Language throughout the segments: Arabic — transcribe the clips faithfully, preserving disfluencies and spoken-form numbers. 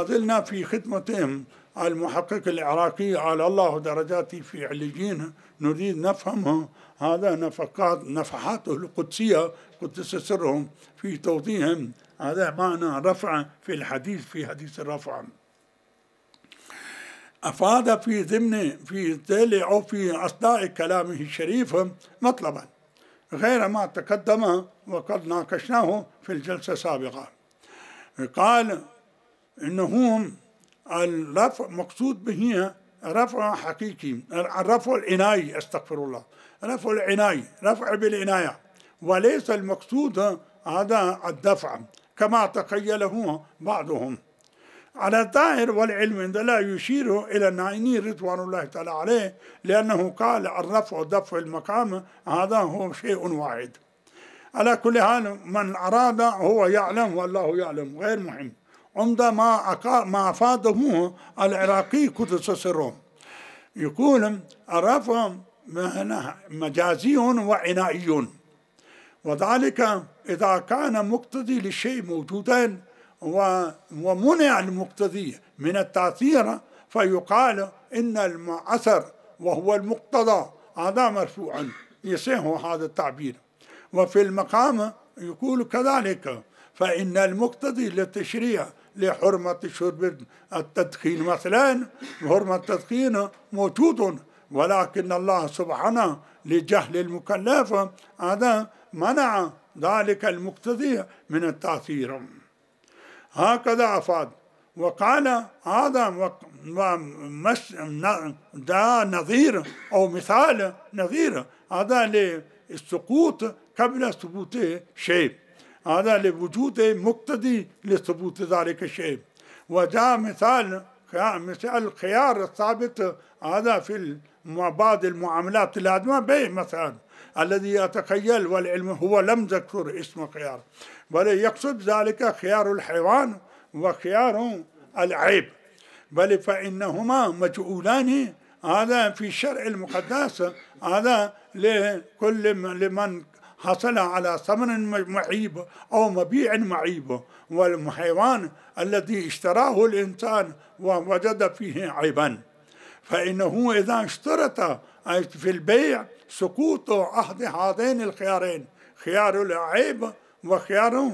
ما زلنا في خدمتهم المحقق العراقي على الله درجاته في عليين، نريد نفهم هذا نفقات نفحاته القدسية قدس سرهم في توضيحهم هذا معنى رفع في الحديث في حديث الرفع. أفاد في ضمن في ذيل أو في أثناء كلامه الشريف مطلبا غير ما تقدم وقد ناقشناه في الجلسة السابقة. قال إنه الرفع مقصود به رفع حقيقي، الرفع العناية، استغفر الله، رفع العناية، رفع بالعناية، وليس المقصود هذا الدفع كما تخيله بعضهم. على الظاهر والعلم عند لا يشير إلى النعيمي رضوان الله تعالى عليه، لأنه قال الرفع دفع المقام هذا هو شيء واحد. على كل حال من أراد هو يعلم والله يعلم، غير مهم. عمده ما ما أفاده العراقي قدس سره، يقول الرفع مجازي وعنائي، وذلك إذا كان مقتضي للشيء موجودا ومنع المقتضي من التأثير فيقال إن المأثر وهو المقتضى هذا مرفوعا، يصح هذا التعبير. وفي المقام يقول كذلك، فإن المقتضي للتشريع لحرمة شرب التدخين مثلا، حرمة التدخين موجود، ولكن الله سبحانه لجهل المكلف هذا منع ذلك المقتضي من التأثير. هكذا أفاد. وقال هذا ده نظير أو مثال نظير هذا للسقوط قبل ثبوت شيء، هذا لوجود مقتضي لثبوت ذلك الشيء. وجاء مثال مثال الخيار الثابت هذا في بعض المعاملات العادمة به مثلا الذي يتخيل، والعلم هو لم يذكر اسم خيار، بل يقصد ذلك خيار الحيوان وخيار العيب، بل فإنهما مجعولان هذا في الشرع المقدس هذا لكل لمن حصل على ثمن معيب أو مبيع معيب، والحيوان الذي اشتراه الإنسان ووجد فيه عيبا، فإنه إذا اشترط في البيع سقوط أحد هذين الخيارين، خيار العيب وخيار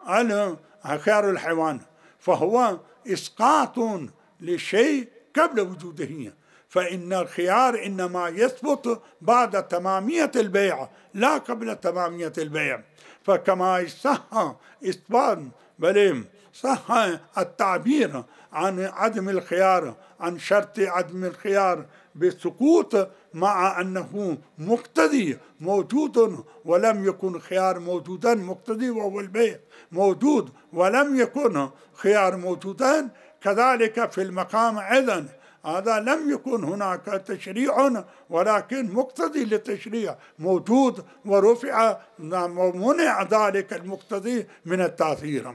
خيار الحيوان، فهو إسقاط لشيء قبل وجوده. فإن الخيار إنما يثبت بعد تمامية البيع لا قبل تمامية البيع. فكما صح إثبات بل صح التعبير عن عدم الخيار، عن شرط عدم الخيار بالسقوط، مع أنه مقتضي موجود ولم يكن خيار موجودا، مقتضي وهو البيع موجود ولم يكن خيار موجودا، كذلك في المقام أيضا هذا لم يكن هناك تشريع ولكن مقتضي للتشريع موجود ورفع ومنع ذلك المقتضي من التأثير.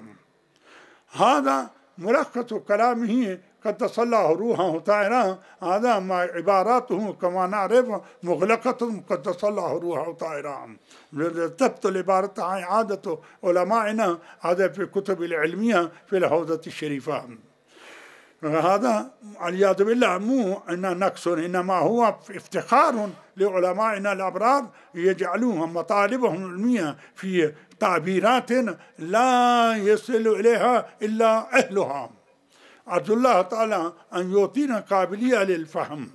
هذا ملخص كلامه قدس الله روحه طاهرة، هذا ما عباراته كما نعرف مغلقة قدس الله روحه طاهرة، تبطل عبارتها إعادة علمائنا هذا في الكتب العلمية في الحوزة الشريفة. هذا والعياذ بالله مو إن نقص، إنما هو افتخار لعلمائنا الأبرار يجعلوهم مطالبهم العلمية في تعبيرات لا يصل إليها إلا أهلها. أرجو الله تعالى أن يعطينا قابلية للفهم.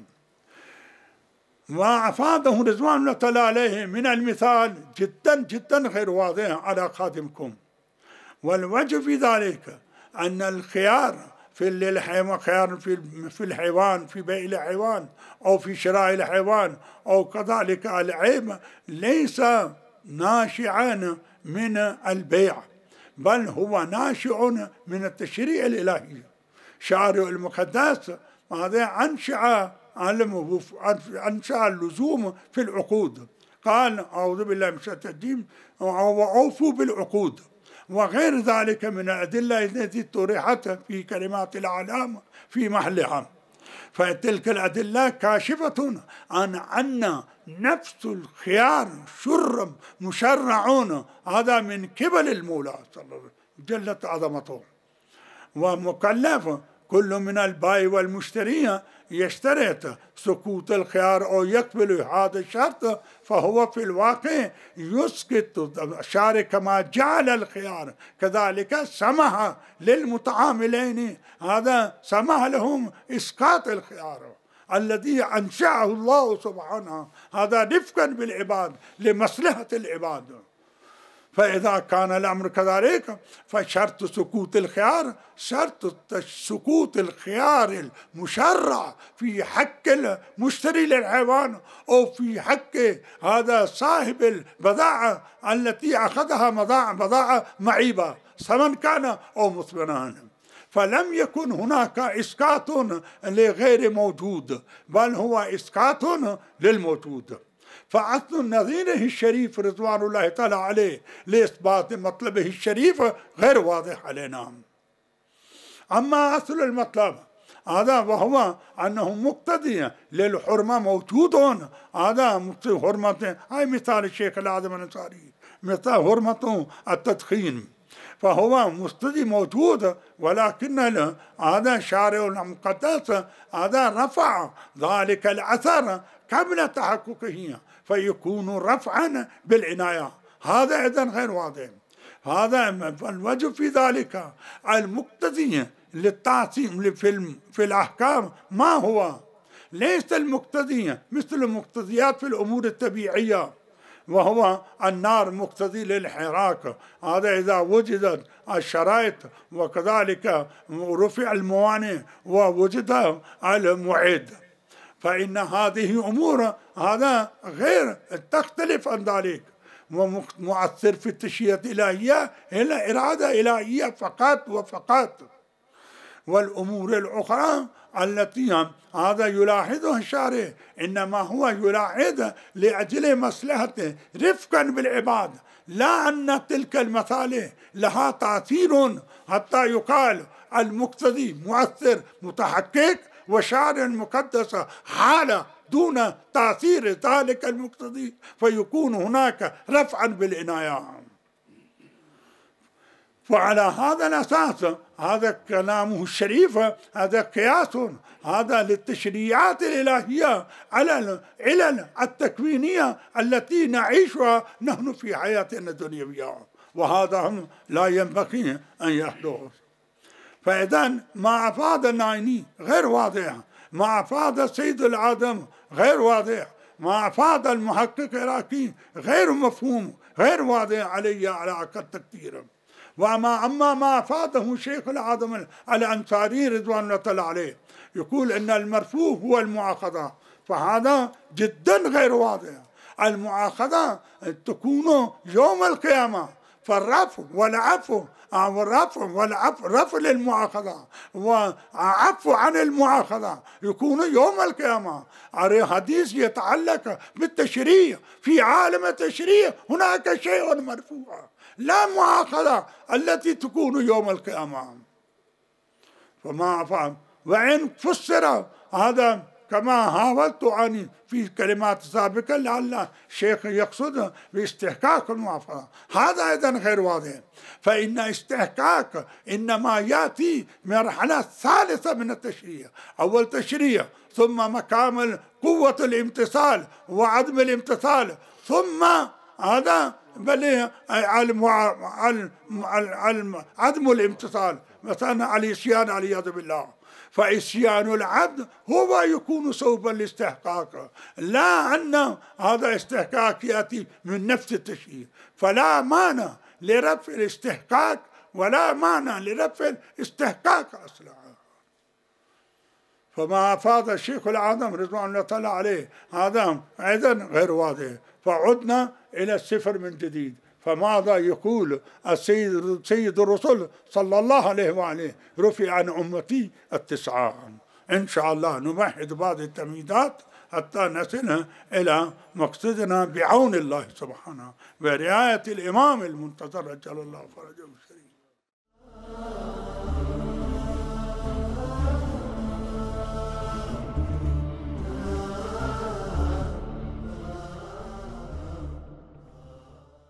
وأفاده رضوان الله تعالى عليه من المثال جدا جدا غير واضح على خادمكم. والوجه في ذلك أن الخيار في الحيوان خيار في في الحيوان في بيع الحيوان أو في شراء الحيوان أو كذلك العيب ليس ناشعا من البيع، بل هو ناشئ من التشريع الإلهي. شارع المقدس هذا أنشأ أنشأ اللزوم في العقود، قال أعوذ بالله من الشيطان الرجيم وأوفوا بالعقود، وغير ذلك من الأدلة التي طرحت في كلمات الأعلام في محلها. فتلك الأدلة كاشفة عن أن نفس الخيار شر مشرعون هذا من قبل المولى جلت عظمته. ومكلف كل من البائع والمشتري يشترط سكوت الخيار أو يقبل هذا الشرط، فهو في الواقع يسكت الشارع كما جعل الخيار، كذلك سمح للمتعاملين، هذا سمح لهم إسقاط الخيار الذي أنشأه الله سبحانه، هذا رفقا بالعباد لمصلحة العباد. فإذا كان الأمر كذلك فشرط سكوت الخيار شرط سكوت الخيار المشرع في حق المشتري للحيوان أو في حق هذا صاحب البضاعة التي أخذها بضاعة معيبة سواء كان أو مثمنا، فلم يكن هناك إسقاط لغير موجود بل هو إسقاط للموجود. فأصل نظيره الشريف رضوان الله تعالى عليه لإثبات مطلبه الشريف غير واضح علينا. أما أصل المطلب هذا وهو أنه مقتضي للحرمة موجود، هذا حرمة، هاي مثال الشيخ الأعظم الأنصاري، مثال حرمة التدخين، فهو مقتضي موجود، ولكن هذا شارع المقدس هذا رفع ذلك الأثر قبل تحققه فيكون رفعا بالعناية، هذا أيضا غير واضح. هذا الوجه في ذلك المقتضي للتعصيم في الأحكام ما هو؟ ليس المقتضي مثل المقتضيات في الأمور الطبيعية، وهو النار مقتضي للحراك، هذا إذا وجدت الشرائط وكذلك رفع الموانع ووجد المعد، فإن هذه أمور هذا غير تختلف عن ذلك، ومؤثر في التشريعات الإلهية هي إرادة إلهية فقط وفقط. والأمور الأخرى التي هذا يلاحظها الشارع إنما هو يلاحظ لأجل مصلحته رفقا بالعباد، لا أن تلك المصالح لها تأثير حتى يقال المقتضي مؤثر متحقق وشارع المقدس حالة دون تأثير ذلك المقتضي، فيكون هناك رفعا بالعناية. وعلى هذا الأساس هذا كلامه الشريف هذا قياس هذا للتشريعات الإلهية على العلل التكوينية التي نعيشها نحن في حياتنا الدنيوية، وهذا لا ينبغي أن يحدث. فإذا ما أفاد النايني غير واضح، ما أفاد سيد العدم غير واضح، ما أفاد المحقق العراقي غير مفهوم غير واضح علي على أقل تقدير. وأما أما ما أفاده شيخ العظم الأنصاري رضوان الله تعالى عليه يقول إن المرفوع هو المؤاخذة، فهذا جدا غير واضح. المؤاخذة تكون يوم القيامة، فالرفع والعفو والرفع والعفو رفع للمؤاخذة وعفو عن المؤاخذة يكون يوم القيامة. حديث يتعلق بالتشريع، في عالم التشريع هناك شيء مرفوع لا مؤاخذة التي تكون يوم القيامة. فما أفهم وإن فسر هذا كما حاولت أن في كلمات سابقة لعل الشيخ يقصد باستحقاق المؤاخذة، هذا أيضا غير واضح. فإن استحقاق إنما يأتي مرحلة ثالثة من التشريع، أول تشريع ثم مقام قوة الامتثال وعدم الامتثال، ثم هذا بل عدم الامتثال، مثلا العصيان والعياذ بالله. فعصيان العبد هو يكون سببا لاستحقاقه، لا أن هذا استحقاق يأتي من نفس التشريع، فلا مانع لرفع الاستحقاق ولا مانع لرفع الاستحقاق أصلا. فما أفاد الشيخ العظم رضوان الله تعالى عليه هذا أيضا غير واضح. فعدنا إلى الصفر من جديد. فماذا يقول السيد سيد الرسل صلى الله عليه وآله؟ رفع عن أمتي التسعة. إن شاء الله نمهد بعض التمهيدات حتى نصل إلى مقصدنا بعون الله سبحانه ورعاية الإمام المنتظر عجل الله فرجه الشريف.